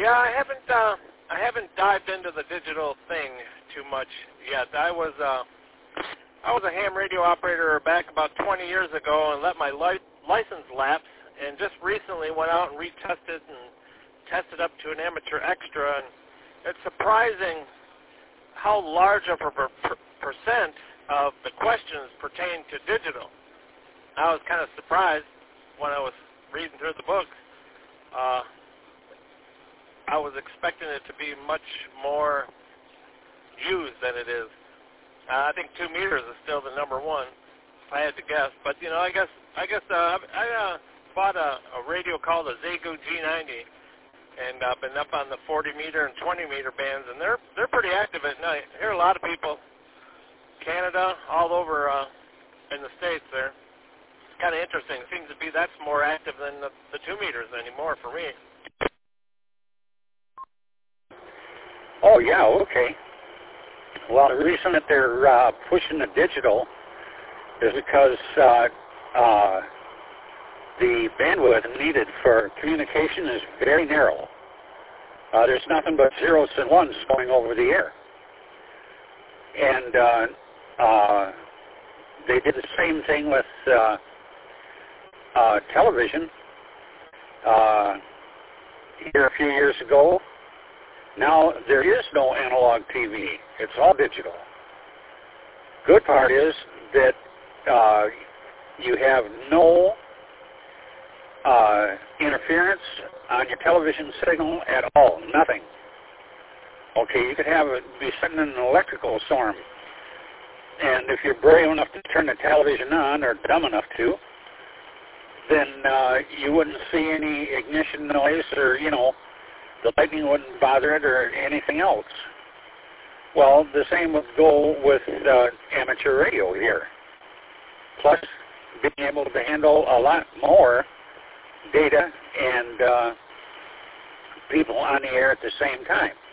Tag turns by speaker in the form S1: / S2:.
S1: Yeah, I haven't dived into the digital thing too much yet. I was a ham radio operator back about 20 years ago and let my license lapse, and just recently went out and retested and tested up to an amateur extra, and it's surprising how large of a percent of the questions pertain to digital. I was kind of surprised when I was reading through the book. I was expecting it to be much more used than it is. I think 2 meters is still the number one, if I had to guess. But I guess I bought a radio called a Xiegu G90, and I've been up on the 40 meter and 20 meter bands, and they're pretty active at night. I hear a lot of people, Canada, all over in the States there. It's kind of interesting. It seems to be that's more active than the 2 meters anymore for me.
S2: Oh, yeah, okay. Well, the reason that they're pushing the digital is because the bandwidth needed for communication is very narrow. There's nothing but zeros and ones going over the air. And they did the same thing with television here a few years ago. Now, there is no analog TV. It's all digital. Good part is that you have no interference on your television signal at all. Nothing. Okay, you could be sitting in an electrical storm, and if you're brave enough to turn the television on, or dumb enough to, then you wouldn't see any ignition noise, or, the lightning wouldn't bother it or anything else. Well, the same would go with amateur radio here. Plus, being able to handle a lot more data and people on the air at the same time.